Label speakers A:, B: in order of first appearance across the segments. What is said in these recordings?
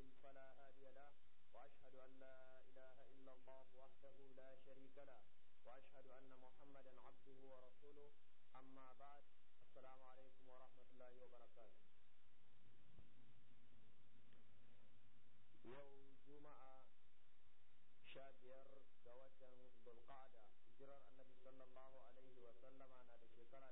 A: يضلل فلا هادي له وأشهد أن لا إله إلا الله وحده لا شريك له وأشهد أن محمدا عبده ورسوله أما بعد السلام عليكم ورحمة الله وبركاته. يوم جمعة شابير دواتن ذو القعدة hijirar annabi sallallahu alaihi wa sallama na da shekara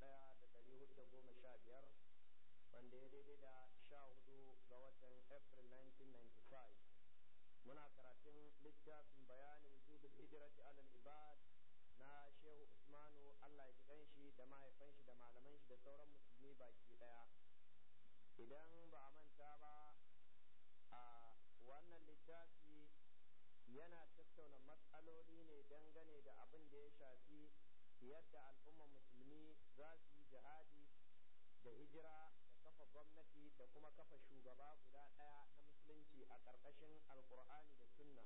A: 1415 wanda ya daidai da 14 ga watan April 1995. Muna karatun littafin bayanin wujubul hijrati alal ibad na Shehu Usmanu Allah ya ji kanshi da mahaifan shi da malaman shi da sauran musulmi baki daya. Idan ba a manta ba a wannan littafi yana tattauna matsaloli ne dangane da abin da ya shafi yadda al'ummar musulmi za su yi jihadi da hijira da kafa gwamnati da kuma kafa shugaba guda ɗaya na musulunci a ƙarƙashin alƙur'ani da sunna.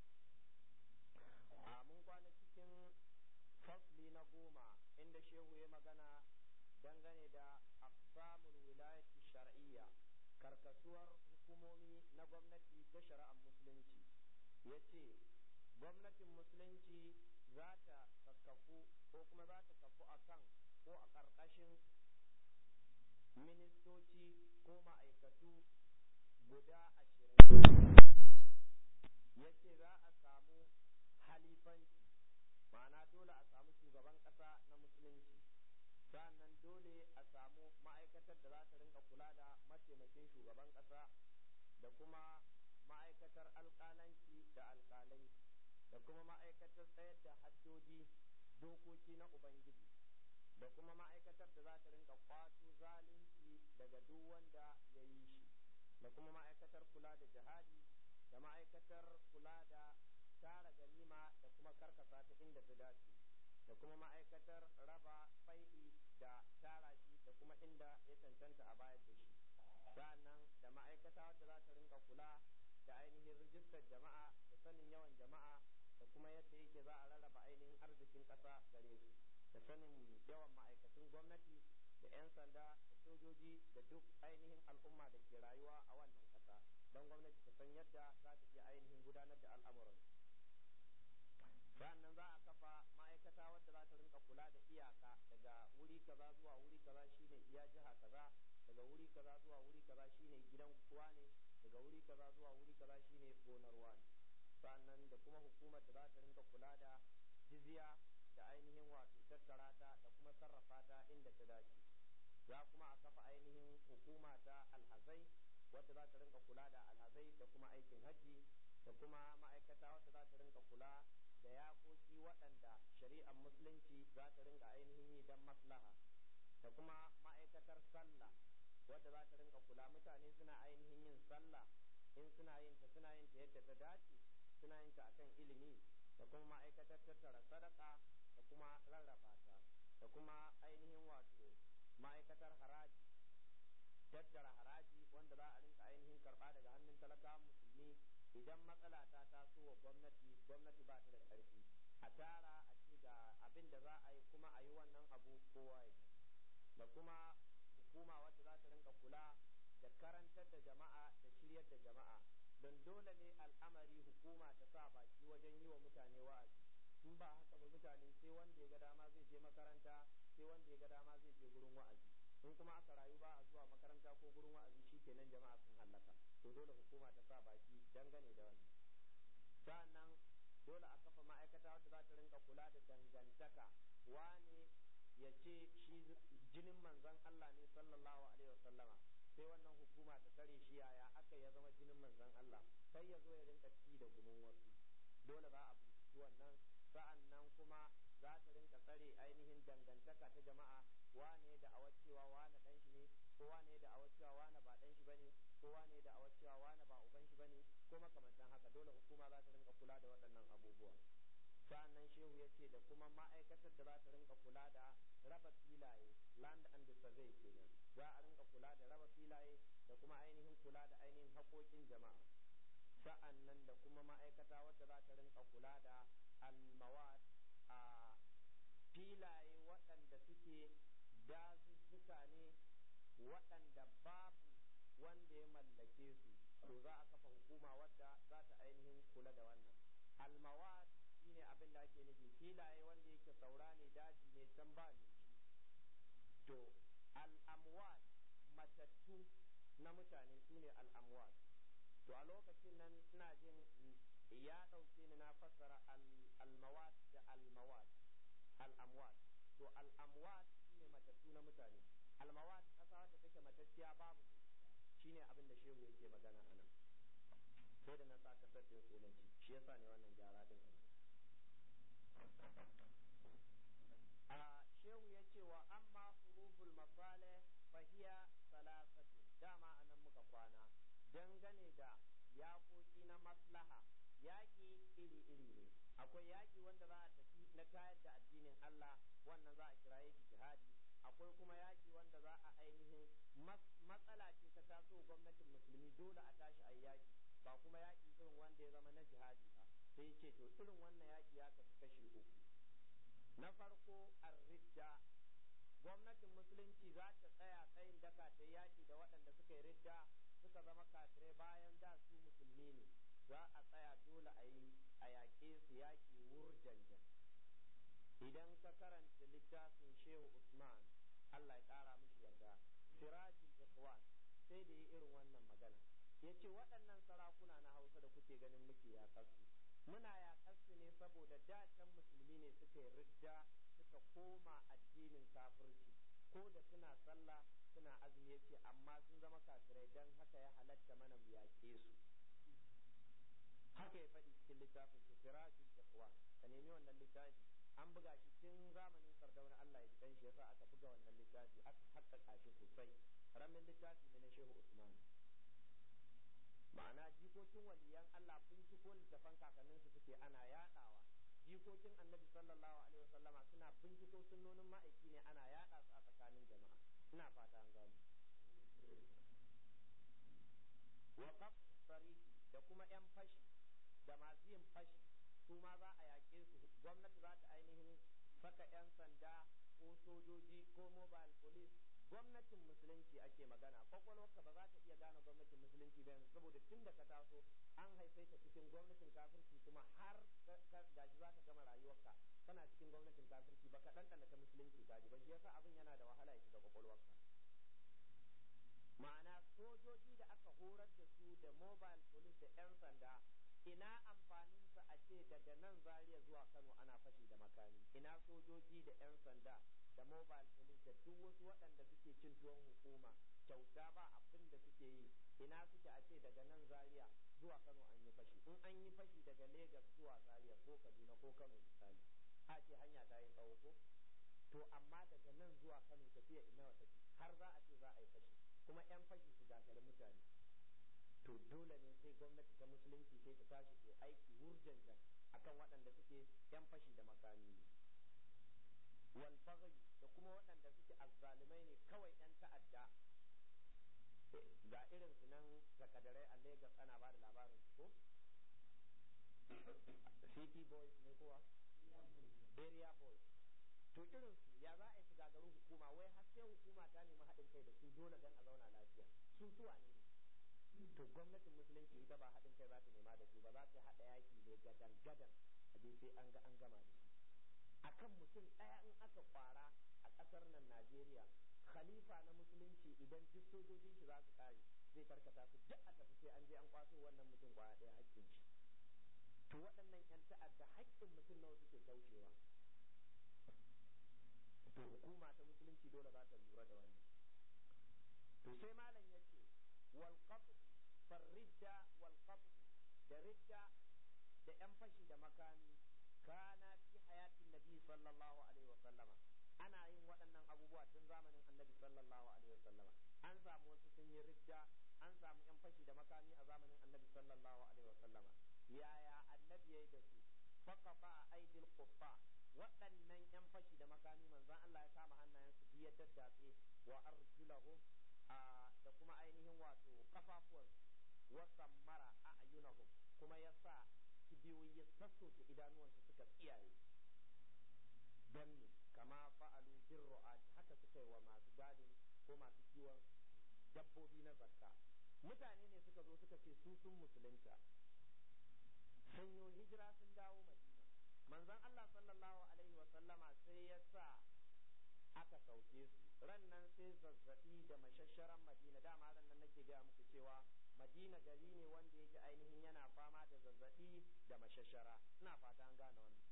A: Mun kwana cikin fasli na 10 inda shehu ya magana dangane da aqsamul wilayati shar'iyya, karkasuwar hukumomi na gwamnati ta shari'ar musulunci. Ya ce gwamnatin musulunci za ta kakkafu ko kuma za ta kafu a kan ko a ƙarƙashin ministoci ko ma'aikatu guda 20. Ya ce za a samu halifanci, ma'ana dole a samu shugaban ƙasa na musulunci, sannan dole a samu ma'aikatar da za ta rinka kula da mataimakin shugaban ƙasa da kuma ma'aikatar alƙalanci da alƙalai da kuma ma'aikatar tsayar da haddodi dokoki na ubangiji da kuma ma'aikatar da za ta rinka kwato zalunci daga duk wanda ya yi shi da kuma ma'aikatar kula da jihadi da ma'aikatar kula da tara ganima da kuma karkasa ta inda ta dace da kuma ma'aikatar raba fai'i da tara shi da kuma inda ya cancanta a bayar da shi, sa'annan da ma'aikata wadda za ta rinka kula da ainihin rijistar jama'a da sanin yawan jama'a da kuma yadda yake za a rarraba ainihin arzikin ƙasa gare su da sanin yawan ma'aikatan gwamnati da 'yan sanda da sojoji da duk ainihin al'umma da ke rayuwa a wannan ƙasa don gwamnati ta san yadda za ta iya ainihin gudanar da al'amuran. Sannan za a kafa ma'aikata wadda za ta rinka kula da iyaka daga wuri kaza zuwa wuri kaza shine iya jiha kaza, daga wuri kaza zuwa wuri kaza shine gidan kuwa ne, daga wuri kaza zuwa wuri kaza shine gonar wani. Sannan da kuma hukumar da za ta rinka kula da jizya da ainihin wato tattara ta da kuma sarrafa ta inda ta dace. Za kuma a kafa ainihin hukuma ta alhazai wadda za ta rinka kula da alhazai da kuma aikin hajji da kuma ma'aikata wadda za ta rinka kula da yakoki waɗanda shari'ar musulunci za ta rinka ainihin yi don maslaha da kuma ma'aikatar sallah wadda za ta rinka kula mutane suna ainihin yin sallah in suna yin ta yadda ta dace, suna yin ta akan ilimi da kuma ma'aikatar tattara sadaka da kuma rarraba ta da kuma ainihin wato ma'aikatar haraji, tattara haraji wanda za a rinka ainihin karɓa daga hannun talakawa musulmi idan matsala ta taso wa gwamnati ba ta da ƙarfi a tara a ci ga abin da za a yi kuma a yi wannan abu kowa ya da kuma hukuma wadda za ta rinka kula da karantar da jama'a da shiryar da jama'a don dole ne al'amari hukuma ta sa baki wajen yi wa mutane wa'azi. In ba haka ba mutane sai wanda ya ga dama zai je makaranta, sai wanda ya ga dama zai je gurin wa'azi. In kuma aka rayu ba a zuwa makaranta ko gurin wa'azi shikenan jama'a sun hallaka. To dole hukuma ta sa baki dangane da wannan. Sa'annan dole a kafa ma'aikata wadda za ta rinka kula da dangantaka, wane ya ce shi jinin manzon Allah ne sallallahu alaihi wasallama, sai wannan hukuma ta tare shi yaya aka ya zama jinin manzon Allah, sai ya zo ya rinka ci da gumin wasu. Dole za a binciki wannan. Sa'annan kuma za ta rinka tsare ainihin dangantaka ta jama'a, wane da awar cewa wane dan shi ne, ko wane da awar cewa wane ba dan shi bane, ko wane da awar cewa wane ba uban shi bane, ko makamantan haka. Dole hukuma za ta rinka kula da waɗannan abubuwa. Sa'annan shehu ya ce da kuma ma'aikatar da za ta rinka kula da raba filaye, land and survey kenan. Za a rinka kula da raba filaye da kuma ainihin kula da ainihin haƙoƙin jama'a. Sa'annan da kuma ma'aikata wadda za ta rinka kula da almawad, a filaye waɗanda suke dazuzzuka ne waɗanda babu wanda ya mallake su to za a kafa hukuma wadda za ta ainihin kula da wannan. Almawat shine abin da ake nufi filaye wanda yake saura ne daji ne can ba ne shi. To al'amwat matattu na mutane su ne al'amwat. To a lokacin nan ina jin ya ɗauke ni na fassara al'amwat da al'amwat. To al'amwat shine matattu na mutane, al'amwat ƙasa wadda take matacciya babu shine abin da shehu yake magana a nan. Sai da na sa kasar ɗin sai na ji shi yasa ne wannan gyara ɗin a shehu ya ce wa amma hurubul masalih fahiya salasatu. Dama anan muka kwana dangane da yaƙoƙi na maslaha. Yaƙi iri-iri ne, akwai yaƙi wanda za a tafi na tayar da addinin Allah, wannan za a kiraye shi jihadi. Akwai kuma yaƙi wanda za a ainihin matsala ce ta taso gwamnatin musulmi dole a tashi a yaƙi, ba kuma yaƙi irin wanda ya zama na jihadi ba. Sai ce to irin wannan yaƙi ya kasu kashi uku. Na farko ar-ridda, gwamnatin musulunci za ta tsaya tsayin daka ta yaƙi da waɗanda suka yi ridda suka zama kafirai bayan da su musulmi ne. Za a tsaya dole a yaƙe su yaƙi wurjanjan. Idan ka karanta littafin Shehu Usman, Allah ya ƙara mishi yarda, Sirajul Ikhwan, sai da yi irin wannan magana. Ya ce waɗannan sarakuna na Hausa da kuke ganin muke yaƙarsu, muna yaƙarsu ne saboda da can musulmi ne suka yi ridda suka koma addinin kafirci, ko da suna sallah suna azumi, ya ce amma sun zama kafirai don haka ya halatta mana mu yaƙe su. Haka ya faɗi cikin littafin Sirajul Ikhwan, ka nemi wannan littafi, an buga shi tun zamanin Sardauna, Allah ya ji dan shi yasa aka buga wannan littafi aka haƙƙaƙa shi sosai. Ramin littafi ne na Shehu Usman. Ma'ana jikokin waliyan Allah binciko littafan kakanninsu suke ana yaɗawa, jikokin Annabi sallallahu alaihi wasallama suna binciko sunnonin ma'aiki ne ana yaɗa su a tsakanin jama'a. Ina fata an gano. Wa qab sariki da kuma yan fashi da masu yin fashi su ma za a yaƙe su. Gwamnati za ta ainihin saka 'yan sanda ko sojoji ko mobile police. Gwamnatin musulunci ake magana, kwakwalwarka ba za ta iya gane gwamnatin musulunci ba saboda tun da ka taso an haife ta cikin gwamnatin kafirci, kuma har gashi za ka gama rayuwarka kana cikin gwamnatin kafirci ba ka ɗanɗana ta musulunci ka ji ba, shi yasa abin yana da wahala ya shiga kwakwalwarka. Ma'ana sojoji da aka horar da su da mobile police da 'yan sanda, ina amfanin sa a ce daga nan Zaria zuwa Kano ana fashi da makami? Ina sojoji da 'yan sanda da mobile police da duk wasu waɗanda suke cin tuwon hukuma kyauta ba abin da suke yi, ina suke a ce daga nan Zaria zuwa Kano an yi fashi? In an yi fashi daga Lagos zuwa Zaria ko Kaduna ko Kano misali, a ce hanya ta yi tsawo ko? To amma daga nan zuwa Kano tafiya ina wa tafi har za a ce za a yi fashi, kuma 'yan fashi su gagari mutane. To dole ne sai gwamnati ta musulunci sai ta tashi ta aiki wurjanjan akan waɗanda suke 'yan fashi da makami ne. Wal baghi da kuma waɗanda suke azzalumai ne kawai 'yan ta'adda. Ga irin su nan takadarai a Lagos ana ba da labarin su ko? City boys ne kowa? Area boys. To irin su ya za a yi su gagaru hukuma, wai har sai hukuma ta nemi haɗin kai da su dole don a zauna lafiya. Su suwa ne. To gwamnatin musulunci ita ba haɗin kai za ta nema da su ba, za ta haɗa yaki ne gadan a je sai an gama da su. Akan mutum ɗaya in aka kwara a ƙasar nan Najeriya, khalifa na musulunci idan duk sojojin shi za su kare zai karkata su duk a tafi sai an je an kwaso wannan mutum kwaya ɗaya haƙƙin shi. To waɗannan 'yan ta'adda haƙƙin mutum nawa suke kaucewa? To hukuma ta musulunci dole za ta lura da wannan. To sai malam ya ce wal qatl farridda wal qatl da ridda da 'yan fashi da makami kana fi hayatin nabi sallallahu alaihi wa sallama, ana yin waɗannan abubuwa tun zamanin annabi sallallahu alaihi wa sallama. An samu wasu sun yi ridda, an samu 'yan fashi da makami a zamanin annabi sallallahu alaihi wa sallama. Yaya annabi yayi da su? Faqafa aidil qutta, waɗannan 'yan fashi da makami manzon Allah ya kama hannayensu biyar daddatse wa arjulahum da kuma ainihin wato kafafuwansu, wa sammara a'yunahum, kuma ya sa kibiyoyi ya sassoke idanuwansu suka tsiyaye. Don ne kama fa'alu bin ru'ati, haka suka yi wa masu gadin ko masu kiwon dabbobi na zakka. mutane ne suka zo suka ce su sun musulunta, sun yi hijira sun dawo Madina. Manzon Allah sallallahu alaihi wa sallama sai ya sa aka sauke su. Ran nan sai zazzabi da mashasharan Madina, dama ran nan nake gaya muku cewa Madina gari ne wanda yake ainihin yana fama da zazzabi da mashashara. Ina fata an gane wannan.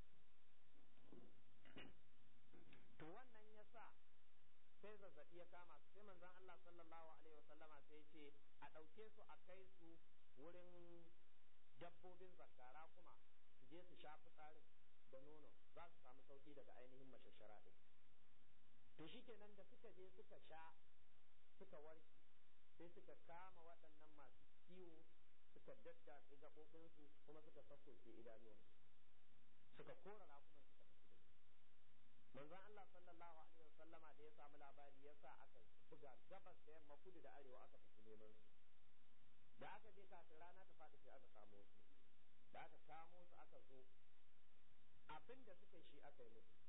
A: To wannan ya sa sai zazzabi ya kama su, sai manzon Allah sallallahu alaihi wa sallama sai ya ce a ɗauke su a kai su wurin dabbobin zakara kuma su je su sha fitsarin da nono, za su samu sauki daga ainihin mashashara ɗin. To shikenan da suka je suka sha suka warke, sai suka kama waɗannan masu kiwo suka daddatse gaɓoɓinsu kuma suka sassoke idanuwansu, suka kora raƙuman suka tafi da su. Manzon Allah sallallahu alaihi wa sallama da ya samu labari ya sa aka buga gabas da yamma kudu da arewa aka tafi neman su. Da aka je kafin rana ta faɗi sai aka kamo su. Da aka kamo su aka zo abin da suka yi shi aka yi musu.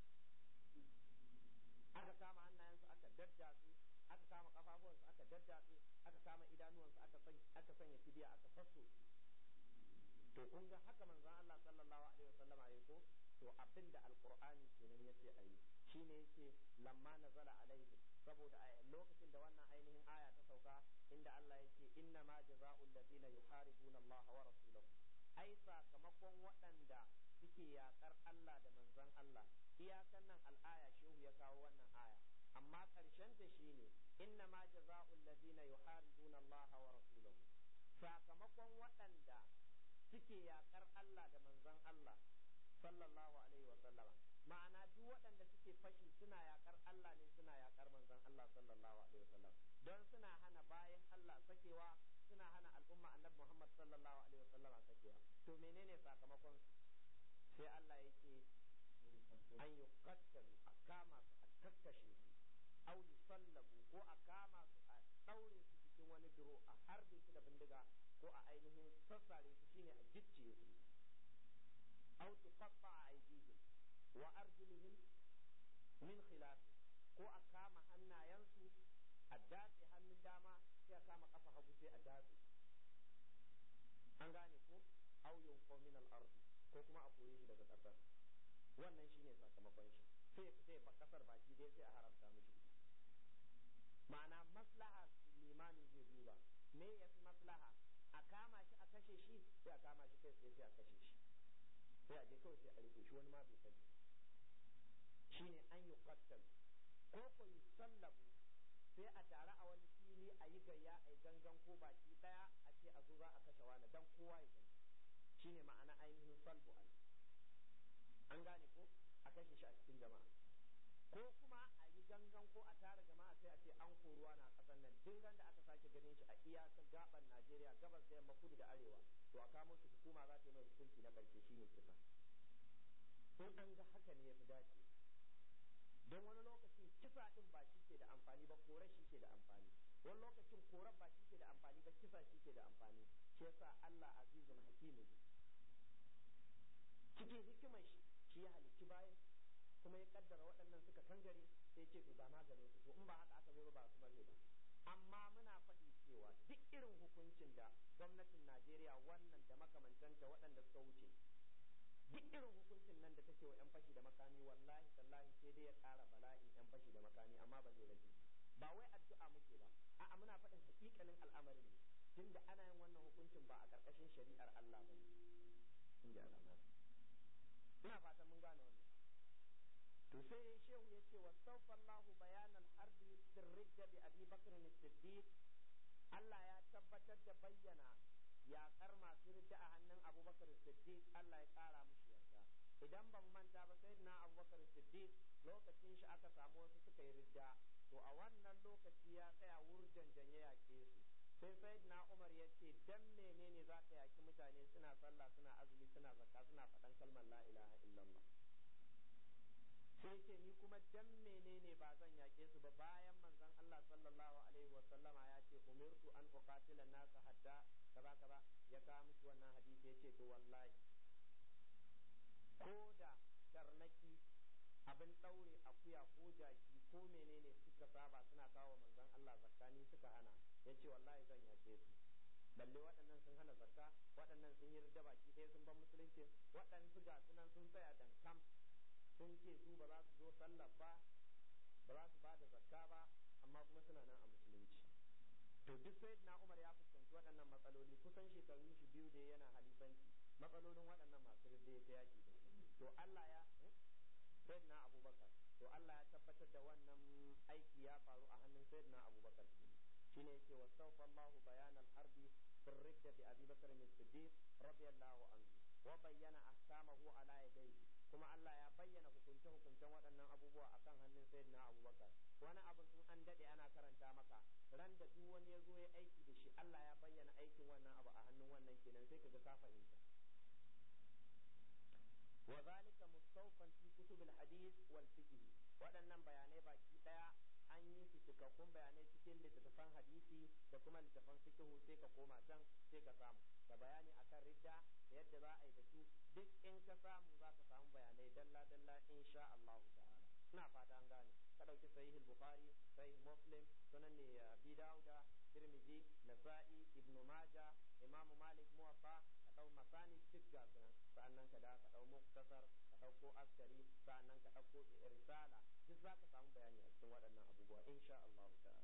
A: Aka kama hannayensu aka daddatse, aka kama kafafuwansu aka daddatse, aka kama idanuwansu aka sanya kibiya aka fasso. To kun ga haka manzon Allah sallallahu alaihi wa sallama ya ko to abinda alqur'ani kenan yace ayi shine yake lamma nazala alaihi, saboda lokacin da wannan ainihin aya ta sauka inda Allah yake inna ma jazaa'ul ladina yuharibuna Allah wa rasulahu, ai sakamakon waɗanda suke yakar Allah da manzon Allah. Iyakan nan al'aya shehu ya kawo wannan aya, amma ƙarshen ta shine inna ma jazaa'ul ladina yuharibuna Allah wa rasulahu, sakamakon waɗanda suke yakar Allah da manzon Allah sallallahu alaihi wa sallama. Ma'ana duk waɗanda suke fashi suna yakar Allah ne, suna yakar manzon Allah sallallahu alaihi wa sallam, don suna hana bayan Allah sakewa, suna hana al'umma annabi Muhammad sallallahu alaihi wa sallama sakewa. To menene sakamakon? Sai Allah yake an yuqattalu, a kama su a kakkashe su, aw yusallabu, ko a kama su a daure su cikin wani duro, a harbe su da bindiga, ko a ainihin sassare su shine a gicciye su, aw tuqatta'a aydihim wa arjuluhum min khilaf, ko a kama hannayensu a datse hannun dama sai a kama kafa hagu sai a datse. An gane ko? Aw yunqaw min al-ard, ko kuma a kore shi daga kasar. Wannan shine sakamakon shi, sai ba kasar baki dai sai a haramta mishi. Ma'ana maslaha limamin zai duba, me yafi maslaha, a kama shi a kashe shi, sai a kama shi kai sai a kashe shi, sai a je kawai sai a rike shi, wani ma bai sani. Shine an yi qattal, ko ko yusallabu, sai a tare a wani fili a yi gayya a yi gangan ko baki daya a ce a zo za a kashe wani dan kowa ya gani. Shine ma'ana ainihin salbu ai. An gane ko? A kashe shi a cikin jama'a. Ko kuma a yi gangan ko a tara jama'a sai a ce an koruwa na ƙasar nan, duk da aka sake ganin shi a iyakar gaban Najeriya gabas da yamma kudu da arewa, to a kamo shi, hukuma za ta yi mai hukunci na ƙarshe shine kisa. In an ga haka ne ya fi dace, don wani lokacin kisa din ba shi ke da amfani ba, korar shi ke da amfani. Wani lokacin korar ba shi ke da amfani ba, kisa shi ke da amfani. Shi yasa Allah azizun hakimu, cikin hikimar shi ya halicci bayan, kuma ya kaddara waɗannan suka kangare, sai ce to ga maganin su. To in ba haka aka zo ba su mare ba. Amma muna faɗi cewa duk irin hukuncin da gwamnatin Najeriya wannan da makamantanta waɗanda suka wuce, duk irin hukuncin nan da take wa 'yan fashi da makami, wallahi tallahi sai dai ya ƙara bala'in 'yan fashi da makami, amma ba zai rage. Ba wai addu'a muke ba, a'a muna faɗin hakikanin al'amarin ne, tunda ana yin wannan hukuncin ba a ƙarƙashin shari'ar Allah ba ne. Ina fatan mun gane wannan. To sai shehu ya ce wa sawfallahu bayanan harbi sirridda bi Abi Bakr as-Siddiq, Allah ya tabbatar da bayyana yaƙar masu ridda a hannun Abubakar Siddiq, Allah ya ƙara mushi yarda. Idan ban manta ba, sayyidina Abubakar Siddiq lokacin shi aka samu wasu suka yi ridda, to a wannan lokaci ya tsaya wurjanjan ya yaƙe su. Sai sayyidina Umar ya ce dan menene za ka yaƙi mutane suna sallah suna azumi suna zakka suna faɗan kalmar la ilaha illallah. Sai ce ni kuma dan menene ba zan yaƙe su ba, bayan manzon Allah sallallahu alaihi wa sallama ya ce umirtu an uqatila nasa hatta kaza kaza, ya kawo musu wannan hadisi. Ya ce to wallahi ko da tarnaki, abin ɗaure akuya ko jaki ko menene suka saba suna kawo manzon Allah zakani suka hana, ya ce wallahi zan yaƙe su. balle waɗannan sun hana zakka, waɗannan sun yi ridda baki ɗaya sun ban musulunci, waɗansu ga sunan sun tsaya dankam sun ce su ba za su zo sallah ba za su ba da zakka ba, amma kuma suna nan a musulunci. To duk sai na Umar ya fuskanci waɗannan matsaloli kusan shekarun shi biyu da yana halifanci, matsalolin waɗannan masu ridda ta yaki da su. To Allah ya Sayyidina Abubakar, to Allah ya tabbatar da wannan aiki ya faru a hannun Sayyidina Abubakar shine yake wasawfa Allahu bayan al-harbi fi ridda bi Abi Bakr as-Siddiq radiyallahu anhu wa bayyana ahkamahu ala yadayhi, kuma Allah ya bayyana hukunce-hukuncen waɗannan abubuwa akan hannun Sayyidina Abubakar. Wani abin in an dade ana karanta maka, ran da duk wani ya zo ya aiki da shi Allah ya bayyana aikin wannan abu a hannun wannan kenan sai kaga ka fahimta. Wa zalika mustawfan fi kutubil hadith wal fiqh, waɗannan bayanai baki daya an yi su cikakkun bayanai cikin littattafan hadisi da kuma littattafan fiqh, sai ka koma can sai ka samu da bayani akan ridda da yadda za a yi da su, duk in ka samu za ka samu bayanai dalla dalla insha Allah ta'ala. Ina fata an gane. Ka dauki sahih al-Bukhari, sahih Muslim, sunan ne Abi Dawuda, Tirmidhi, Nasa'i, Ibn Majah, Imam Malik Muwatta, ka dau masani duk ga sunan, sa'annan ka da ka dau muktasar, ka dauko askari, sa'annan ka dauko risala, duk za ka samu bayani a cikin waɗannan abubuwa insha Allah ta'ala.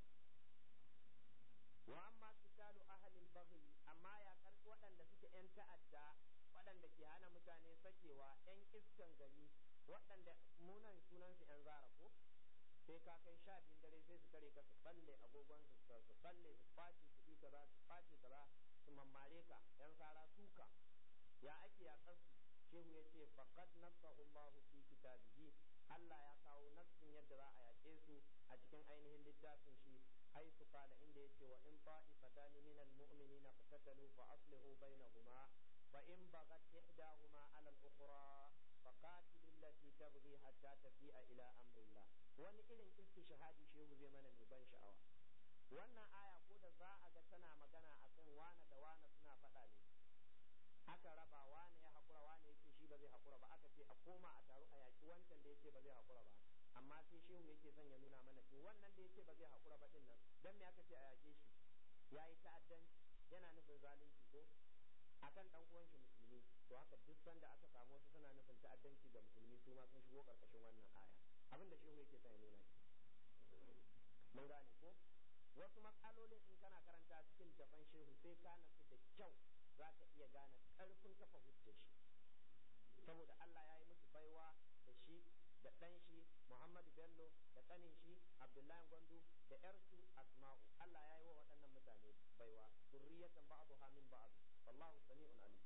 A: Wa amma qitalu ahli al-baghl, amma ya karɓi waɗanda suke yan ta'adda, waɗanda ke hana mutane sakewa, yan iskan gari, waɗanda munan sunansu yan zara ko sai ka kai 12 dare sai su tare ka su balle agogon su balle su kwace kuɗi kaza su kwace kaza su mammare ka, yan sara suka. Ya ake ya kasu? Shehu ya ce faqad nasahu Allah fi kitabihi, Allah ya kawo nassin yadda za a yaƙe su a cikin ainihin littafin shi, haitu qala inda yace wa in ta'ifatani minal mu'minina qatatalu fa aslihu bainahuma fa in baghat ihdahuma 'ala al-ukhra faqatilu allati tabghi hatta tafi'a ila amrillah. Wani irin istishhadi shehu zai mana mai ban sha'awa. Wannan aya ko da za a ga tana magana akan wane da wane suna faɗa ne, aka raba wane ya haƙura wane yake shi ba zai haƙura ba, aka ce a koma a taru a yaƙi wancan da yake ba zai haƙura ba, amma sai shehu yake son ya nuna mana to wannan da yake ba zai haƙura ba din nan dan me aka ce a yaƙe shi? Yayi ta'addanci, yana nufin zalunci ko akan dan uwan shi musulmi. To haka duk sanda aka samu wasu suna nufin ta'addanci ga musulmi, su ma sun shigo karkashin wannan aya. Abin da shehu yake son ya nuna shi mun gane ko? Wasu matsalolin in kana karanta cikin littafan shehu sai ka nasu da kyau za ka iya gane karfin kafa hujjar shi, saboda Allah ya yi musu baiwa da shi da ɗan shi Muhammadu Bello da ƙanin shi Abdullahi Gwandu da ƴarsu Asma'u. Allah ya yi wa waɗannan mutane baiwa, zurriyatan ba'daha min ba'd, wallahu sami'un alim.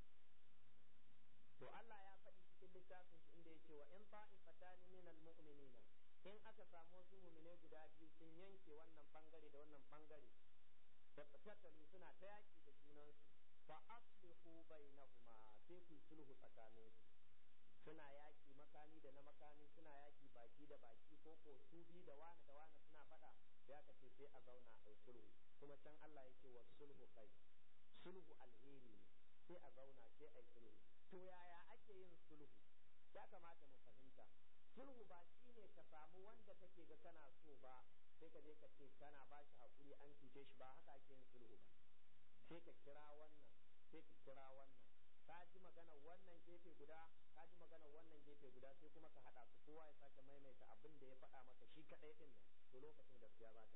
A: To Allah ya faɗi cikin littafin shi inda yake wa in ta'ifatani minal mu'minina, in aka samu wasu mu'mine guda biyu sun yanke wannan bangare da wannan bangare da tattalu suna ta yaki da junansu, fa aslihu bainahuma, sai ku sulhu tsakaninsu. Suna yaki makami da na makami, suna yaki baki da baki, ko su bi da wani suna faɗa, sai aka ce sai a zauna a sulhu. Kuma can Allah yake wa sulhu kai, sulhu alheri ne, sai a zauna sai a sulhu. To yaya ake yin sulhu? Ya kamata mu fahimta. Sulhu ba shi ne ka samu wanda kake ga kana so ba sai ka je ka ce kana ba shi haƙuri an cuce shi, ba haka ake yin sulhu ba. Sai ka kira wannan, sai ka kira wannan, ka ji magana wannan gefe guda, ka ji magana wannan gefe guda, sai kuma ka haɗa su, kowa ya sake maimaita abin da ya faɗa maka shi kaɗai ɗin nan, to lokacin gaskiya za ta.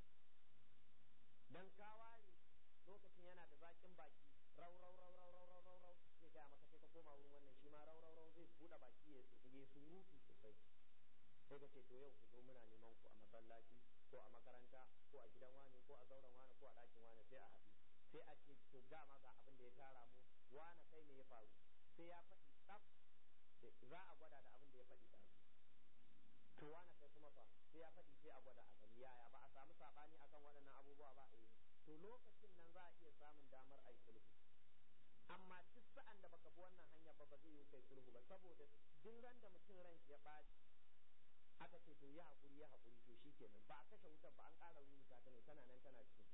A: Dan ka ware lokacin yana da zaƙin baki, rau zai gaya maka, sai ka koma wurin wannan shi ma rau zai buɗe baki ya surutu sosai. Sai ka ce to yau ku zo muna neman ku a masallaci ko a makaranta ko a gidan wani ko a zauren wani ko a ɗakin wani, sai a haɗu. Sai a ce to dama ga abin da ya tara mu, wani kai me ya faru? Sai ya faɗi tsaf, za a gwada da abin da ya faɗi ɗazu. To wani kai kuma fa, sai ya faɗi sai a gwada a gani yaya, ba a samu saɓani akan waɗannan abubuwa ba a yi. To lokacin nan za a iya samun damar a yi sulhu. Amma duk sa'an da baka bi wannan hanya ba zai yi kai sulhu ba, saboda duk ran da mutum ran shi ya ɓaci aka ce to ya haƙuri to shi kenan, ba a kashe wutar ba, an ƙara rubuta ta ne, tana nan tana cikin.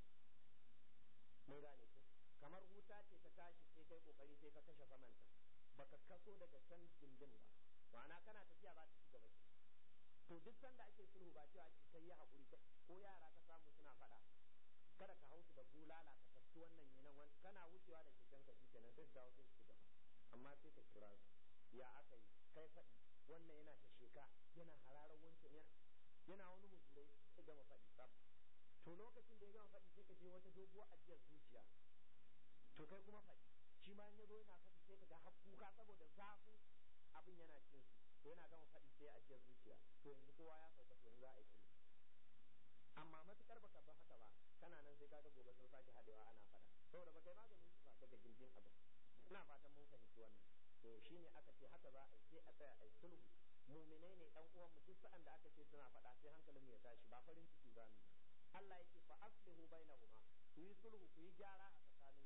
A: Mun gane ko? Kamar wuta ce ta tashi sai kai kokari sai ka kashe samanta, baka kaso daga can dindin ba, ma'ana kana tafiya za ta ci gaba. To duk sanda ake sulhu ba cewa ake kai ya haƙuri, ko yara ka samu suna faɗa kada ka hausu da bulala ka tafi wannan yanan wani kana wucewa da keken ka shikenan sai su dawo sai su gaba amma sai ka kira su ya aka yi kai faɗi wannan yana ta sheka yana hararar wancan yana wani muzurai sai gama faɗi tsaf to lokacin da ya gama faɗi sai ka je wata doguwar ajiyar zuciya to kai kuma faɗi shi ma in ya zo yana faɗi sai ka ga har kuka saboda zafin abin yana cin su to yana gama faɗi sai ajiyar zuciya to yanzu kowa ya sauka to yanzu za a yi sulhu amma matukar baka ba haka ba kana nan sai kaga gobe sun sake haɗewa ana faɗa saboda baka yi maganin su ba daga gindin abin ina fatan mun fahimci wannan to shine aka ce haka za a yi sai a tsaya a yi sulhu muminai ne ɗan uwan mu duk sa'an da aka ce suna faɗa sai hankalin mu ya tashi ba farin ciki za mu yi Allah yake fa aslihu bainahuma ku yi sulhu ku yi gyara a tsakanin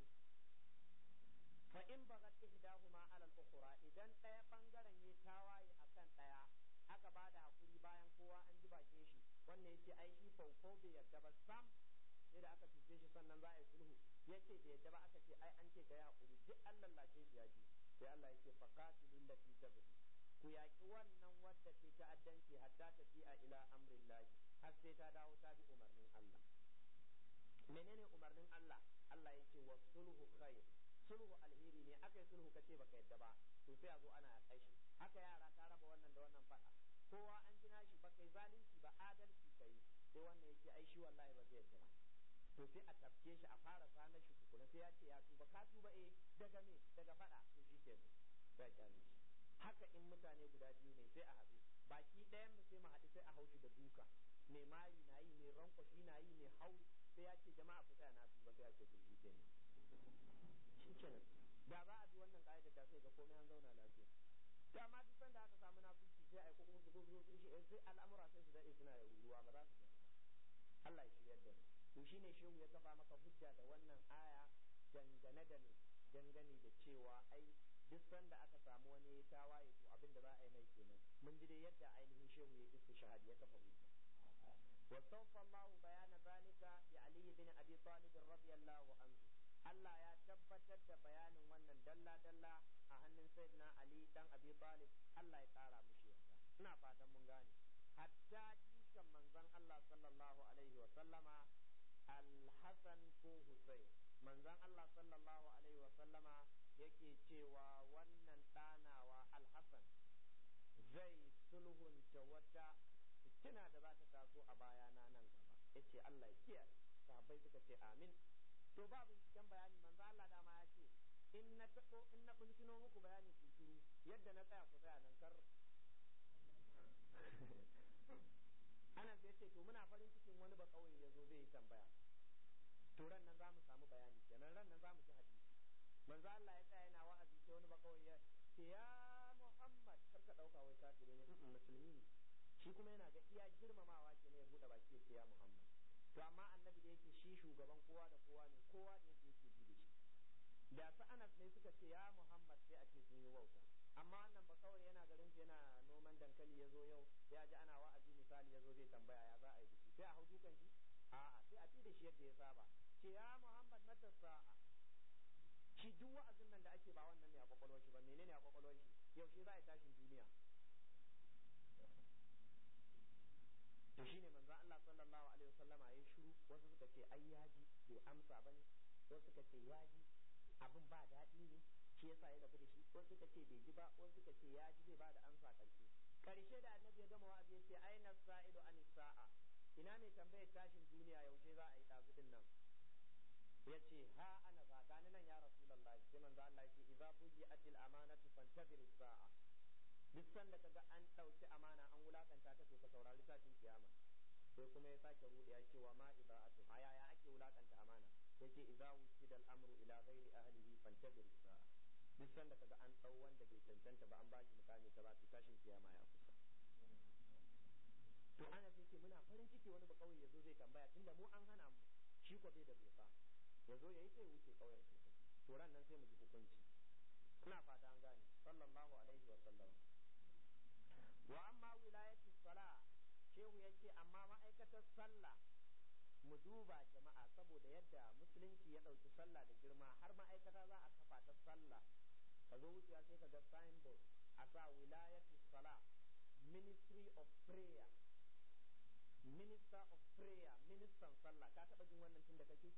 A: fa in bagat ihdahuma ala al-ukhra idan ɗaya bangaren ya tawaye akan ɗaya aka ba da hakuri bayan kowa an ji bakin shi wannan yace ai shi faufau bai yadda ba sam sai da aka tuce shi sannan za a yi sulhu yace bai yadda ba aka ce ai an ce kai hakuri duk an lallace shi ya ji sai Allah yake faqatilul lati tabghi ku yaki wannan wadda ke ta'addanci hatta tafi'a ila amrillahi har sai ta dawo ta bi umarnin Allah menene umarnin Allah Allah yake wa sulhu khair sulhu alheri ne aka yi sulhu kace baka yadda ba to sai a zo ana yaƙai shi haka yara ta raba wannan da wannan faɗa kowa an jina shi ba kai zalunci ba adalci kai sai wannan yake ai shi wallahi ba zai yadda ba to sai a tafke shi a fara zanar shi tukuna sai ya ce ya tuba ka tuba daga me daga faɗa to shi ke sai kyale shi haka in mutane guda biyu ne sai a haɗu baki ɗayan mu sai mu haɗu sai a haushi da duka mai mari na yi mai rankwashi na yi mai hau sai ya ce jama'a ku tsaya na tuba sai ya ce to shi ke shi kenan da za a bi wannan ka'idar da sai ga komai an zauna lafiya to amma duk sanda aka samu nafiki sai a yi kuma su zo sai al'amura sai su daɗe suna da ruruwa ba za su gani ba Allah ya shiryar da mu to shine shehu ya kafa maka hujja da wannan aya dangane da ne dangane da cewa ai duk sanda aka samu wani tawaye to abin da za a yi mai kenan mun ji dai yadda ainihin shehu ya istishhad ya kafa hujja وسوف الله بيان ذلك لعلي بن ابي طالب رضي الله عنه Allah ya tabbatar da bayanin wannan dalla-dalla a hannun Sayyidina Ali dan Abi Talib Allah ya tsara mushi yarda ina fatan mun gane hatta jikan manzon Allah sallallahu alaihi wa sallama Al-Hasan ko Husayn manzon Allah sallallahu alaihi wa sallama yake cewa wannan ɗanawa Al-Hasan zai sulhunta wata fitina da za ta taso a bayana nan gaba yace Allah ya kiyaye sahabbai suka ce amin to ba binciken bayani manzo Allah dama ya ce in na bincino muku bayani ku shiru yadda na tsaya ku tsaya nan kar Anas ya ce to muna farin cikin wani ba kauye ya zo zai yi tambaya to ran nan za mu samu bayani kenan ran nan za mu ji hadisi manzo Allah ya tsaya yana wa'azi sai wani ba kauye ya ce ya Muhammad kar ka dauka wai kafiri ne musulmi ne shi kuma yana ga iya girmamawa kenan ya bude baki ya ce ya Muhammad to amma annabi da yake shi shugaban kowa da kowa ne kowa da yake ji da shi da su Anas ne suka ce ya Muhammad sai a ce sun yi wauta amma wannan ba kawai yana garin shi yana noman dankali ya zo yau ya ji ana wa'azi misali ya zo zai tambaya ya za a yi biki sai a hau dukan shi a'a sai a da shi yadda ya saba ce ya Muhammad mata sa'a shi duk wa'azin nan da ake ba wannan ne a kwakwalwar shi ba menene a kwakwalwar shi yaushe za a yi tashin duniya to shine manzo Allah sallallahu alaihi wasallam ya shiru wasu suka ce ai yaji bai amsa bane wasu suka ce yaji abin ba daɗi ne shi yasa ya rabu da shi wasu suka ce bai ji ba wasu suka ce yaji zai ba da amsa karshe da annabi ya gama wa'azi ya ce aina sa'ilu an sa'a ina ne tambayar tashin duniya yaushe za a yi dazudin nan ya ce ha ana za gani nan ya rasulullahi sai manzo Allah ya ce idza buyi'atil amanatu fantazir sa'a duk sanda kaga an ɗauki amana an wulakanta ta to ka saurari tashin kiyama sai kuma ya sake ruɗe ya ce wa ma ida'atu yaya ake wulakanta amana yake idza wusida al-amru ila ghairi ahlihi fantazir sa'a duk sanda kaga an ɗau wanda bai cancanta ba an ba shi mutane ta ba to tashin kiyama ya kusa to ana sai ce muna farin ciki wani ba kauye yazo zai tambaya tunda mu an hana mu shi ko bai da doka yazo yayi sai wuce kauyen sai to ran nan sai mu ji hukunci ina fata an gane sallallahu alaihi wa sallam wa amma wilayatu salah shehu yace amma ma'aikatar sallah mu duba jama'a saboda yadda musulunci ya dauki sallah da girma har ma'aikata za a kafa ta sallah ka zo wucewa sai ka ga signboard a sa wilayatu salah ministry of prayer minister of prayer, ministan sallah. Ka taba jin wannan tun da kake?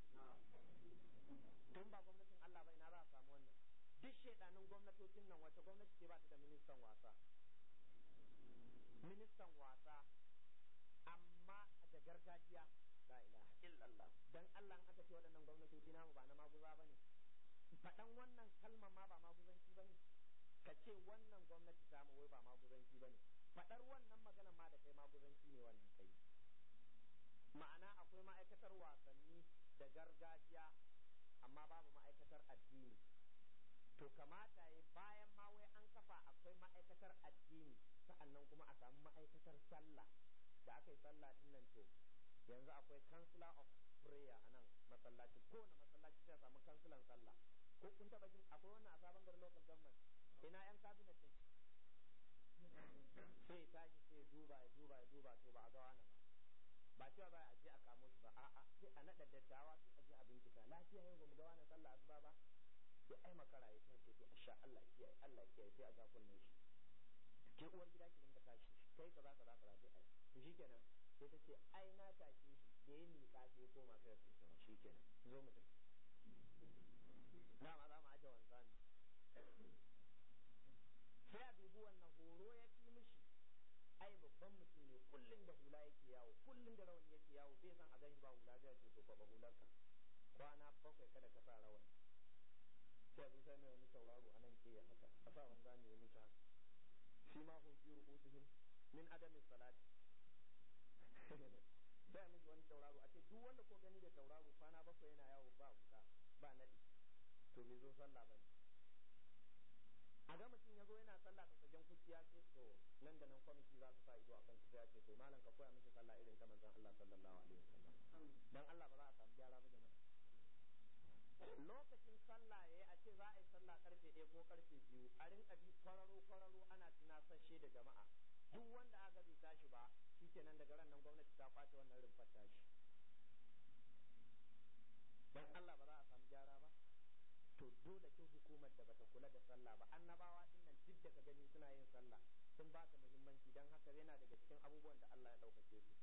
A: Tun ba gwamnatin Allah ba ina za a samu wannan? Duk shedanin gwamnatocin nan wace gwamnati ce ba ta da ministan wasa? Ministan wasa amma da gargajiya. La ilaha illallah. Dan Allah aka ce waɗannan gwamnatoci namu ba na maguza bane. Faɗan wannan kalmar ma ba maguzanci bane. Ka ce wannan gwamnati ta mu wai ba maguzanci bane. Faɗar wannan maganar ma da kai maguzanci ne wannan kai. Ma'ana akwai ma'aikatar wasanni da gargajiya amma babu ma'aikatar addini. To kamata ya bayan ma wai an kafa akwai ma'aikatar addini sa'annan kuma a samu ma'aikatar sallah. Da aka yi sallah din nan to yanzu akwai counselor of prayer a nan masallaci, kowane masallaci sai a samu kansulan sallah. Ko kun taba jin akwai wannan a sabon garin local government? Ina yan cabinet din? Sai tashi sai duba to ba a ga wani ba. Ba cewa ba a je a kamo shi ba, a'a sai a naɗa dattawa sai a je a bincika lafiya yau ba mu ga wani sallah asuba ba. Sai ai makara ya sai ce asha Allah kiyaye sai a ja kunnen shi. Ke uwar gida ki dinga tashi kai kaza sai ai to shikenan sai ta ce ai na take shi da ya miƙa sai ya koma sai ya tsaya shikenan zo mu tafi na ma za mu aje wanzan sai a dubi wannan horo ya fi mishi ai babban mutum ne kullum da hula yake yawo kullum da rawani yake yawo bai san a ganshi ba hula zai ce to kwaba hularka kwana 7 kada ka sa rawani sai a zo sai mai wani tauraro a nan ke ya haka a sa wanzan ne ya mutu haka shi ma hun fi ru'usihim min adamin salati sai a miki wani tauraro a ce duk wanda ko gani da tauraro kwana 7 yana yawo ba wuta ba nadi to bai zo sallah ba ne. A ga mutum ya zo yana sallah tsagen kuciya ce to nan da nan kwamiti za su sa ido a kan kuciya ce to malam ka koya miki sallah irin ta manzon Allah sallallahu alaihi wasallam dan Allah ba za a samu gyara ba jama'a. Lokacin sallah yayi a ce za a yi sallah karfe 1 ko karfe 2 a rinka bi kwararo ana tunasashe da jama'a duk wanda aka bai tashi ba shikenan daga ran nan gwamnati ta kwace wannan rumfar tashi dan Allah ba za a samu gyara ba. To dole ce hukumar da bata kula da sallah ba annabawa din nan duk da ka gani suna yin sallah sun ba ta muhimmanci dan haka yana daga cikin abubuwan da Allah ya daukake su.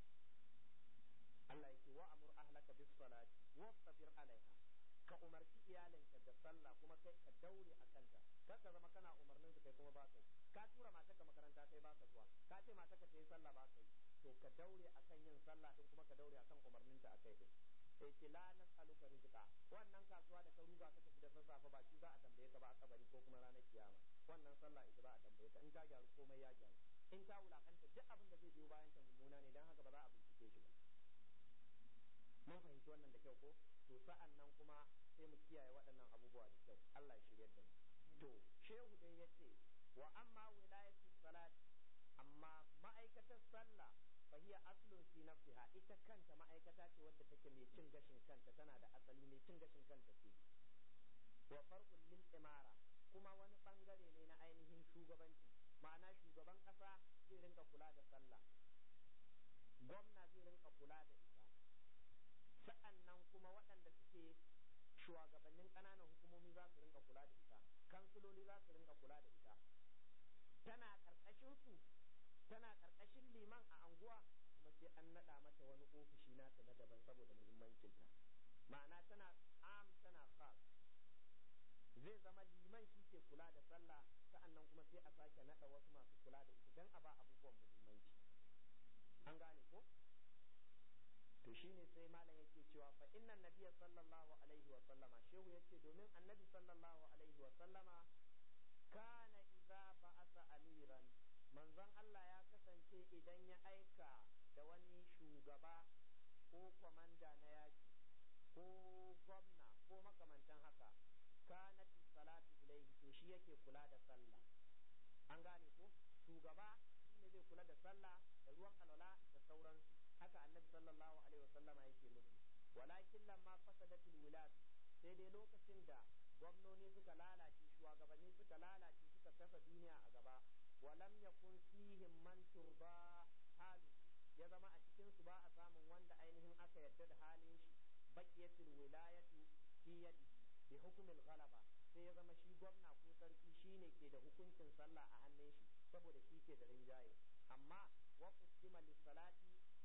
A: Allah yake wa amur ahlaka bis salati wastabir alaiha ka umarci iyalinka da sallah kuma kai ka daure a kanta kar ka zama kana umarnin su kai kuma ba kai ka tura matarka makaranta kai ba ka zuwa ka ce matarka ta yi sallah ba kai to ka daure akan yin sallah din kuma ka daure akan umarninta akai din sai ce la nas'aluka rizqa wannan kasuwa da ka ruga ka tafi da sassafe ba shi za a tambaye ka ba a kabari ko kuma ranar kiyama wannan sallah ita za a tambaye ka in ta gyaru komai ya gyaru in ta wulakanta duk abin da zai biyo bayan ta mummuna ne dan haka ba za a bincike shi ba. Mun fahimci wannan da kyau ko to sa'an nan kuma sai mu kiyaye waɗannan abubuwa da kyau Allah ya shiryar da mu. To shehu dai yace wa amma wilayatu salat amma ma'aikatar sallah fahiya aslun fi nafsiha ita kanta ma'aikata ce wadda take mai cin gashin kanta tana da asali mai cin gashin kanta ce wa farqul lil imara kuma wani bangare ne na ainihin shugabanci ma'ana shugaban kasa zai rinka kula da sallah gwamna zai rinka kula da ita sa'annan kuma waɗanda suke shugabannin ƙananan hukumomi za su rinka kula da ita kansuloli za su rinka kula da ita tana ƙarƙashin su tana ƙarƙashin liman a anguwa kuma sai an naɗa mata wani ofishi nata na daban saboda muhimmancinta ma'ana tana am tana khas zai zama liman shi ke kula da sallah sa'annan kuma sai a sake naɗa wasu masu kula da ita don a ba abubuwan muhimmanci an gane ko to shine sai malam yake cewa fa innan nabiyya sallallahu alaihi wa sallama shehu yace domin annabi sallallahu alaihi wa sallama kana idza ba'asa amiran manzon Allah ya kasance idan ya aika da wani shugaba ko kwamanda na yaki ko gwamna ko makamantan haka kanat salatu ilaihi to shi yake kula da sallah an gane ko shugaba shine zai kula da sallah da ruwan alwala da sauransu haka annabi sallallahu alaihi wasallama yake musu walakin lamma fasadatul wilad sai dai lokacin da gwamnoni suka lalace shugabanni suka lalace suka tafa duniya a gaba walam yakun fihim man turba halu ya zama a cikin su ba a samun wanda ainihin aka yarda da halin shi baqiyatul wilayatu fi yadi bi hukmil ghalaba sai ya zama shi gwamna ko sarki shine ke da hukuncin sallah a hannun shi saboda shi ke da rinjaye amma wa qusima lis-salati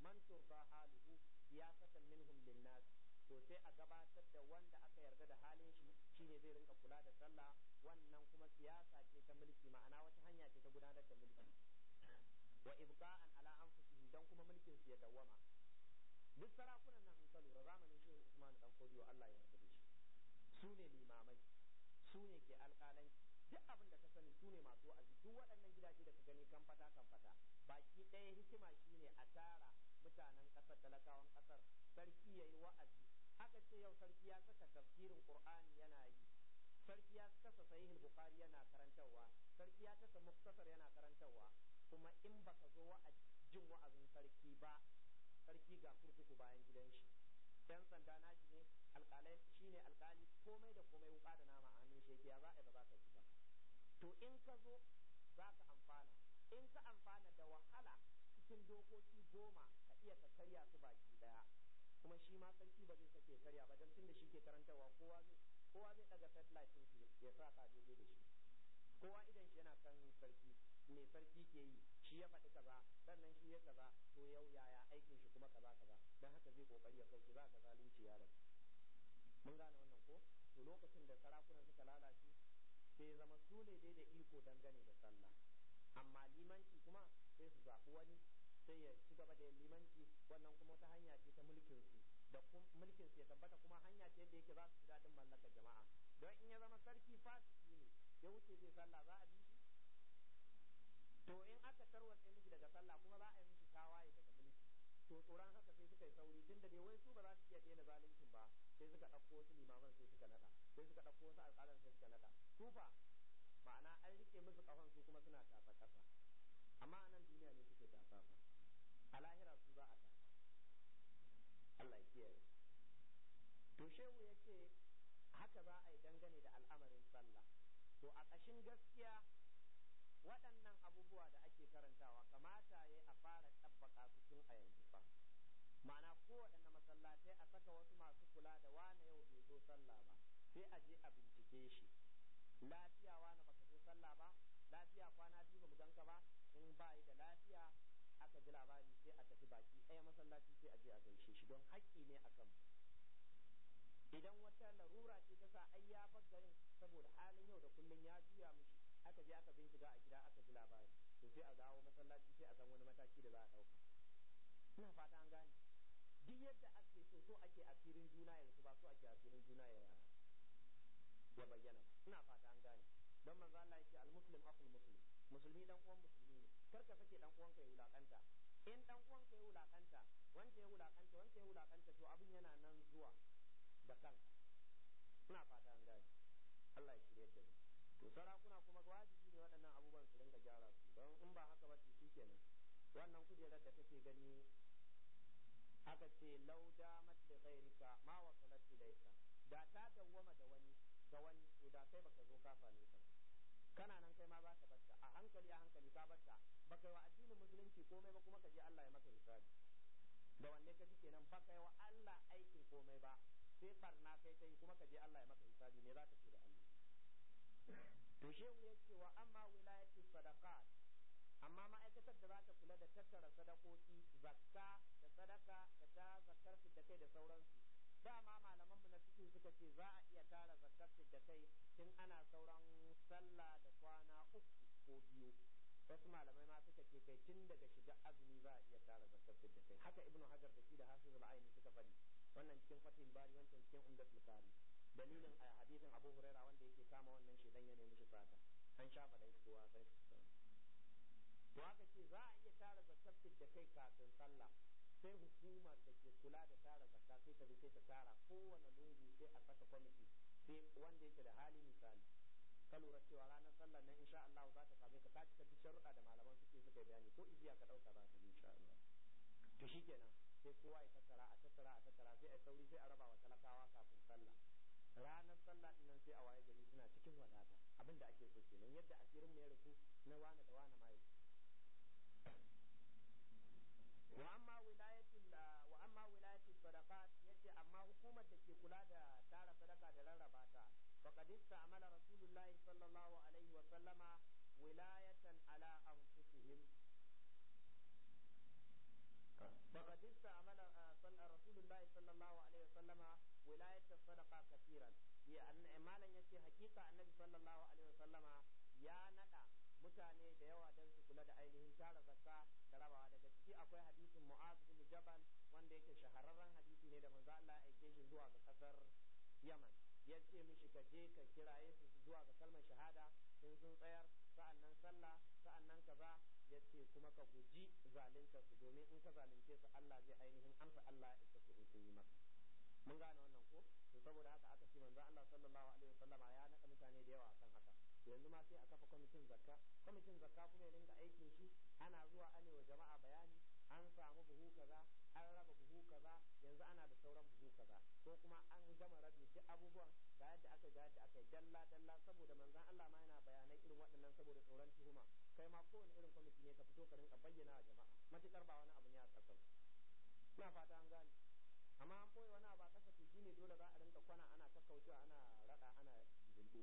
A: man turba haluhu siyasatan minhum linnas, to sai a gabatar da wanda aka yarda da halin shi shine zai rinka kula da sallah, wannan kuma siyasa ce ta mulki, ma'ana wata hanya ce ta gudanar da mulki, wa ibqa'an ala anfusihim, dan kuma mulkin su ya dawwama. Duk sarakunan nan in ka lura zamanin Shehu Usman dan Kodiyo Allah ya yarda da shi, su ne limamai, su ne ke alƙalanci, duk abin da ka sani su ne masu wa'azi. Duk waɗannan gidaje da ka gani kan fata baki ɗaya hikima shine a tara mutanen ƙasar, talakawan ƙasar, sarki yayi wa'azi. Aka ce yau sarki ya saka tafsirin Qur'ani yana yi, sarki ya kasa sahihul Bukhari yana karantarwa, sarki ya kasa muktasar yana karantarwa, kuma in baka zo jin wa'azin sarki ba, sarki ga kurkuku bayan gidan shi, yan sanda nashi ne, alƙalai shine alƙali, komai da komai wuƙa da nama a hannun shi, ya za a ba za ka ji ba. To in ka zo za ka amfana, in ka amfana da wahala cikin dokoki 10 ka iya ka karya su baki daya, kuma shi ma sarki ba zai sake karya ba, don tunda shi ke karantarwa kowa zai daga satellite din shi ya sa ka daidai da shi, kowa idan shi yana kan sarki, me sarki ke yi, shi ya faɗi kaza, sannan shi ya kaza, to yau yaya aikin shi kuma kaza, don haka zai kokari ya kauce, za ka zalunci yaron. Mun gane wannan ko? To lokacin da sarakunan suka lalace sai zama su ne dai da iko dangane da sallah, amma limanci kuma sai su zaɓi wani sai ya ci gaba da limanci, wannan kuma wata hanya ce ta mulkin su, da mulkin su ya tabbata, kuma hanya ce yadda yake za su ji daɗin mallakar jama'a. Don in ya zama sarki fasiki ne ya wuce zai sallah, za a bi shi? To in aka tarwatse miki daga sallah kuma za a yi miki tawaye daga mulki. To tsoron haka sai suka yi sauri, tun da dai wai su ba za su iya daina zaluncin ba, sai suka ɗauko wasu limaman sai suka naɗa, sai suka ɗauko wasu alƙalan sai suka naɗa. Tufa ma'ana an rike musu ƙahon su kuma suna tafa ƙasa, amma a nan duniya ne suke tafa, a lahira su za a tafa. Allah ya kiyaye. To shehu ya ce haka za a yi dangane da al'amarin sallah. To a ƙashin gaskiya waɗannan abubuwa da ake karantawa kamata ya a fara tabbaka su tun a yanzu fa, ma'ana kowaɗanne masallatai a saka wasu masu kula da wane yau bai zo sallah ba, sai a je a bincike shi, lafiya wane baka zo sallah ba, lafiya kwana biyu bamu ganka ba, in ba yi da lafiya aka ji labari sai a tafi baki ɗaya masallaci sai a je a gaishe shi, don haƙƙi ne a kanmu. Idan wata larura ce ta sa ai ya bar garin saboda halin yau da kullum ya juya mishi, aka je aka bincika a gida aka ji labari, to sai a dawo masallaci sai a san wani mataki da za a ɗauka. Ina fata an gane. Duk yadda ake so ake asirin juna yanzu, ba so ake asirin juna ya bayyana. Ina fata an gane. Don manzo Allah yake al-muslim aqul muslim, musulmi dan uwan musulmi ne, kar ka sake dan uwanka ya wulakanta. In dan uwanka ya wulakanta, wanda ya wulakanta, to abin yana nan zuwa da kanka. Ina fata an gane. Allah ya shirye da mu. To sarakuna kuma wajibi ne waɗannan abubuwan su rinka gyara su, don in ba haka ba to shikenan. Wannan kujerar da kake gani aka ce lauda mat da ghairika ma wasalat ilayka, da ta dawwama da wani to da kai baka zo ka same ta, kana nan kai ma za ka barta a hankali ka barta, baka yi wa addinin musulunci komai ba kuma ka je Allah ya maka hisabi. Da wanne ka ji kenan, baka yi wa Allah aikin komai ba, sai barna kai ta yi kuma ka je Allah ya maka hisabi, me za ka ce da Allah? To shehu ya ce wa amma wilayatu sadaqat, amma ma'aikatar da za ta kula da tattara sadakoki, zakka da sadaka da ta zakkar da kai da sauransu, dama malaman mu na fiqh suka ce za a iya tara zakkar da kai tun ana sauran sallah da kwana 3 ko 2. Wasu malamai ma suka ce kai tun daga shiga azumi za a iya tara zakkar da kai. Haka Ibnu Hajar da shi da Hafizul Aini suka faɗi, wannan cikin Fathul Bari, wancan cikin Umdatul Qari. Dalilin a hadisin Abu Huraira wanda yake kama wannan shedan ya nemi shi fata, an shafa dai kowa sai. To haka ce za a iya tara zakkar da kai kafin sallah, sai hukumar da ke kula da tara zakka sai ta bi sai ta tara kowane lungu, sai a saka kwamiti, sai wanda yake da hali misali ka lura cewa ranar sallar nan insha Allah za ta same ka cika duk sharuɗa da malaman suka bayani, ko iziya ka ɗauka za ka insha Allah. To shikenan sai kowa ya tattara sai a sauri sai a raba wa talakawa kafin sallah. Ranar sallah din nan sai a waye gari suna cikin wadata, abinda ake so kenan, yadda asirin mu ya rufu na wani da wani ma yake. wa amma wilayatul sadaqat, yace amma hukumar da ke kula da tara sadaka da rarraba ta, faqad ista'mala rasulullahi sallallahu alaihi wa sallama wilayatan ala anfusihim faqad wasallama wilayat sadaqa kafiran malam yace hakika annabi sallallahu alaihi wasallama ya nada mutane da yawa don su kula da ainihin tara zakka da rabawa. Daga ciki akwai hadisin Mu'az bin Jabal wanda yake shahararren hadisi ne da manzo Allah ya aike shi zuwa ga kasar Yaman, ya ce mishi ka je ka kiraye su zuwa ga kalmar shahada in sun tsayar, sa'annan sallah, sa'annan kaza, ya ce kuma ka guji zalunta su domin in ka zalunce su Allah zai ainihin amsa, Allah ya isa su in sun yi maka. Mun gane wannan ko? To saboda haka aka ce manzo Allah sallallahu alaihi wasallama ya naɗa mutane da yawa akan haka. Yanzu ma sai a kafa kwamitin zakka kuma ya dinga aikin shi, ana zuwa ane wa jama'a bayani an samu buhu kaza, an raba buhu kaza, yanzu ana da sauran buhu kaza, ko kuma an gama rabi duk abubuwan ga yadda aka yi dalla saboda manzon Allah ma yana bayanai irin waɗannan saboda tsoron tuhuma. Kai ma kowane irin kwamiti ne ka fito ka rinka bayyana wa jama'a matukar ba wani abu ne a ƙasar. Ina fata an gane. Amma an boye wani abu a ƙasa to shine dole za a rinka kwana ana kakkaucewa ana rada ana zumbu.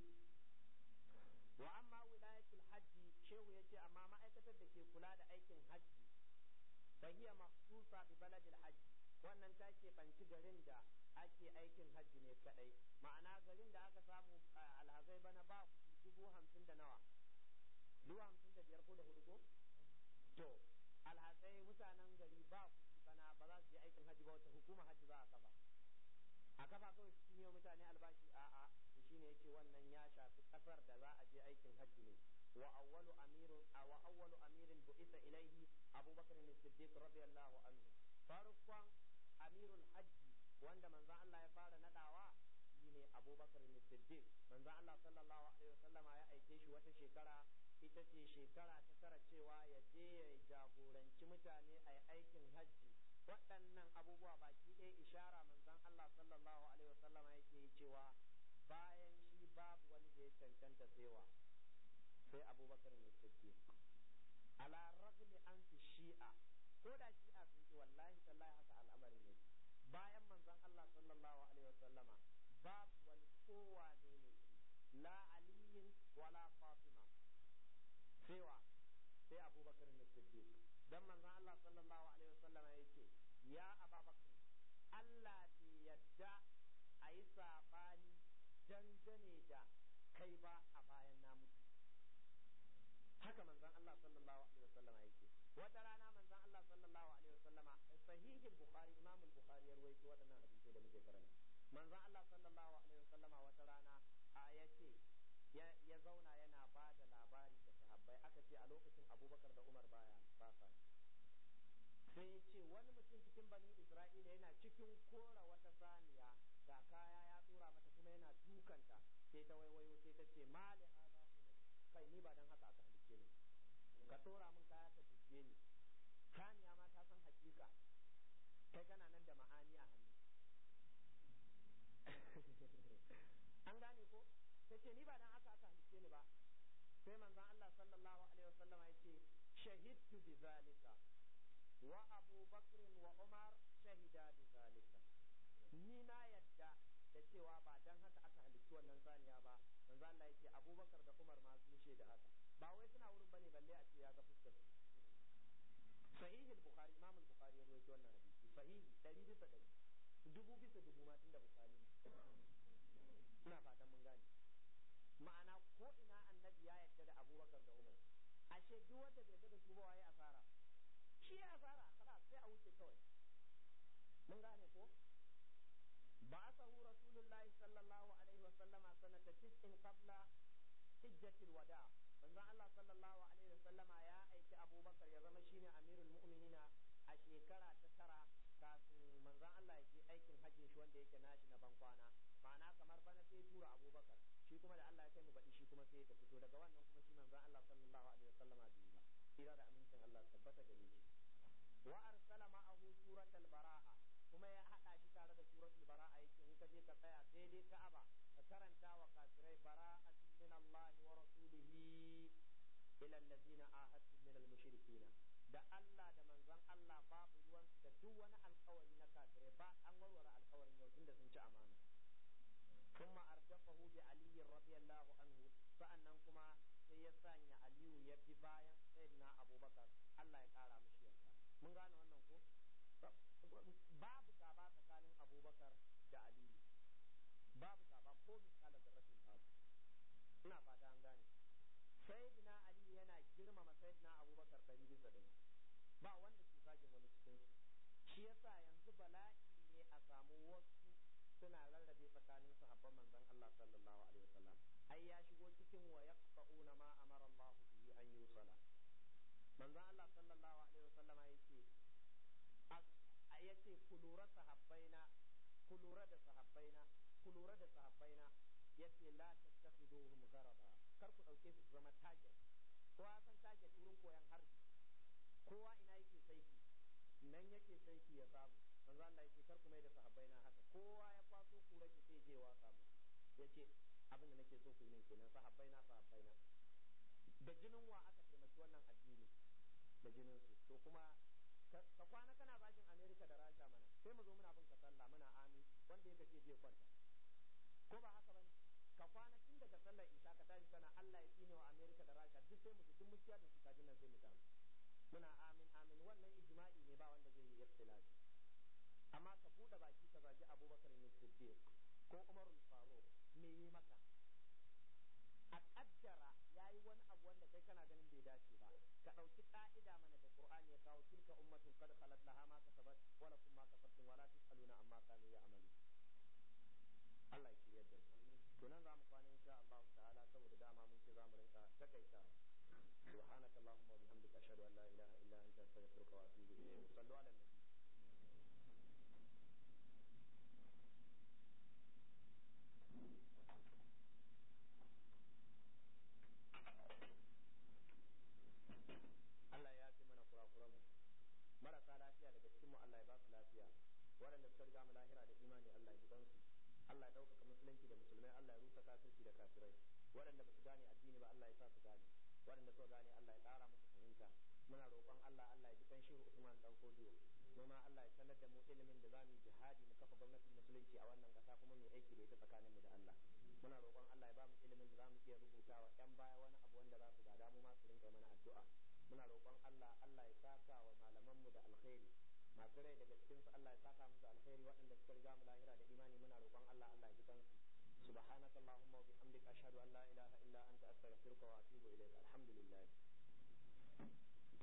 A: Wa amma wilayatul hajji, shehu yace amma ma'aikatar da ke kula da aikin hajji fa hiya makhsusa bi baladil hajji, wannan ta ke banci garin da ake aikin hajji ne kadai. Ma'ana garin da aka samu alhazai bana ba 50,000 da nawa 55,000 ko da hudu ko to alhazai mutanen gari ba bana ba za su je aikin hajji ba, wata hukuma hajji za a kafa kawai su cinye mutane albashi. A'a, to shine yace wannan ya shafi kasar da za a je aikin hajji ne. wa awwalu amirin bu'itha ilaihi Abubakar as-Siddiq radiyallahu anhu, farkon amirul hajji wanda manzon Allah ya fara nadawa shine Abubakar as-Siddiq. Manzon Allah sallallahu alaihi wasallama ya aike shi wata shekara, ita ce shekara ta tara, cewa ya je ya jagoranci mutane a aikin hajji. Waɗannan abubuwa baki ɗaya ishara manzon Allah sallallahu alaihi wasallama yake cewa bayan shi babu wani da ya cancanta sai Abubakar ne Siddiq. Ala ragmi an fi shi'a, ko da shi'a sun ce wallahi tallahi haka al'amari ne. Bayan manzon Allah sallallahu alaihi wasallama babu wani kowa ne la aliyin wala Fatima sai Abubakar ne Siddiq. Dan manzon Allah sallallahu alaihi wasallama yake ya Abubakar, Allah bai yadda a yi saɓani dangane da kai ba a bayan na mutu. Haka manzon Allah sallallahu alaihi wasallama yake. Wata rana manzon Allah sallallahu alaihi wasallama, sahihul Bukhari, Imam al-Bukhari ya rawaito waɗannan hadisi da muke karanta. Manzon Allah sallallahu alaihi wasallama wata rana yace ya zauna yana ba da labari da sahabbai. Aka ce a lokacin Abubakar da Umar ba sa. Sai ya ce wani mutum cikin bani Isra'ila yana cikin kora wata saniya da kaya ya tura mata kuma yana dukanta, sai ta waiwayo sai ta ce mali hada, kai ni ba dan haka aka halice ni, ka tura min kaya ka duke ni. Saniya ma ta san hakika, kai kana nan da ma'ani a hannu. An gane ko? Ta ce ni ba dan haka aka halice ni ba. Sai manzon Allah sallallahu alaihi wasallam ya ce shahidtu bi zalika wa Abu Bakr wa Umar shahida bi zalika. Ni na yadda da cewa ba dan haka aka halicci wannan saniya ba. Manzo Allah yake Abubakar da Umar ma sun shaida haka, ba wai suna wurin bane balle a ce ya ga fuskar. Sahih al-Bukhari, Imam al-Bukhari ya rawaito wannan hadisi sahihi 100%, 1000% ma tunda Bukhari. Ina fatan mun gane. Ma'ana ko ina annabi ya yadda da Abubakar da Umar. Ashe duk wanda bai yadda da su ba waye asara? Shi ya asara, kala sai a wuce kawai. Mun gane ko? بعثه رسول الله صلى الله عليه وسلم سنة 9 قبل حجة الوداع. manzon Allah sallallahu alaihi wasallam ya aiki Abubakar ya zama shine amirul mu'minina a shekara ta tara kafin manzon Allah ya je aikin hajji shi wanda yake nashi na bankwana. Ma'ana kamar bana sai tura Abubakar, shi kuma da Allah ya kai mu baɗi shi kuma sai ya fito daga wannan kuma shi manzon Allah sallallahu alaihi wasallam bai ba. Kira da amincin Allah tabbata gare shi. Wa arsala ma'ahu suratul bara'a, kuma ya haɗa shi tare da suratul bara'a yake in ka je ka tsaya daidai Ka'aba ka karanta wa kafirai bara'atun min Allah wa rasulihi ila allazina ahadtum min al-mushrikeen. Da Allah da manzon Allah babu ruwan da duk wani alƙawari na kafirai, ba an warware alƙawarin yau tunda sun ci amana. Kuma ardafahu bi Ali radiyallahu anhu, sa'annan kuma sai ya sanya Aliyu ya bi bayan sayyidina Abubakar, Allah ya kara mishi yarda. Mun gane wannan ko? Babu gaba tsakanin Abubakar babu saba ko misalan zarratin babu. Ina fata an gane. Sayyidina Ali yana girmama Sayyidina Abubakar 100%. Ba wanda ke zagin wani cikin su. Shi yasa yanzu bala'i ne a samu wasu suna rarrabe tsakanin sahabban manzon Allah sallallahu alaihi wasallam. Ai ya shigo cikin wa yaqta'una ma amara Allah bihi an yusala. Manzon Allah sallallahu alaihi wasallam yace ku lura sahabbaina, ku lura da sahabbaina, ku lura da sahabbaina, yace la tattakhiduhum gharaba, kar ku dauke su zama target. Kowa san target wurin koyan harbi, kowa ina yake saiki nan yake saiki ya samu. manzo Allah yake kar ku mai da sahabbaina haka, kowa ya kwaso kura ki sai je wa samu. Yace abin da nake so ku yi min kenan, sahabbaina sahabbaina. Da jinin wa aka taimaki wannan addini? Da jinin su. To kuma ka kwana kana zagin America da Rasha mana, sai mu zo muna bin ka sallah muna amin, wanda ya gaje je kwanta. Ko ba haka bane? Ka kwana tun daga sallar isha ka tashi sana Allah ya tsine wa America da Rasha, duk sai mu duk mutiya da su kajin nan sai mu tamu muna amin amin. Wannan ijma'i ne, ba wanda zai yi ikhtilafi. Amma ka buɗe baki ka zagi Abubakar ne Siddiq ko Umar al-Faruq, me yi maka? A kaddara yayi wani abu wanda kai kana ganin bai dace ba, ka ɗauki ƙa'ida mana da Qur'ani ya kawo, tilka ummatun qad khalat laha ma kasabat wa lakum ma kasabtum wa la tusaluna amma kanu ya'malu. Allah ya shirya da mu. To nan zamu kwana insha Allah ta'ala, saboda dama mun ce zamu rinka takaitawa. سبحانك اللهم وبحمدك أشهد أن لا إله إلا أنت أستغفرك وأتوب إليك. صلوا على النبي. Allah ya fi mana kurakuranmu, marasa lafiya daga cikinmu Allah ya ba su lafiya, waɗanda suka riga mu lahira da imani Allah ya ji kansu, Allah ya ɗaukaka musulunci da musulmai, Allah ya rusa kafirci da kafirai, waɗanda ba su gane addini ba Allah ya sa su gane, waɗanda suka gane Allah ya ƙara musu fahimta. Muna roƙon Allah ya ji kan Shehu Usman dan Kodiyo, kuma Allah ya sanar da mu ilimin da zamu yi jihadi mu kafa gwamnatin musulunci a wannan ƙasa, kuma mu aiki da ita tsakanin mu da Allah. Muna roƙon Allah ya ba mu ilimin da zamu iya rubutawa ƴan baya wani abu wanda za su gada mu ma su rinka mana addu'a. Muna roƙon Allah ya saka wa malaman mu da alkhairi, masu rai daga cikin su Allah ya saka musu alkhairi, waɗanda suka riga mu lahira da imani muna roƙon Allah ya ji kansu. Subhanakallahumma wa bihamdika ashhadu an la ilaha illa anta astaghfiruka wa atubu ilaik. Alhamdulillah.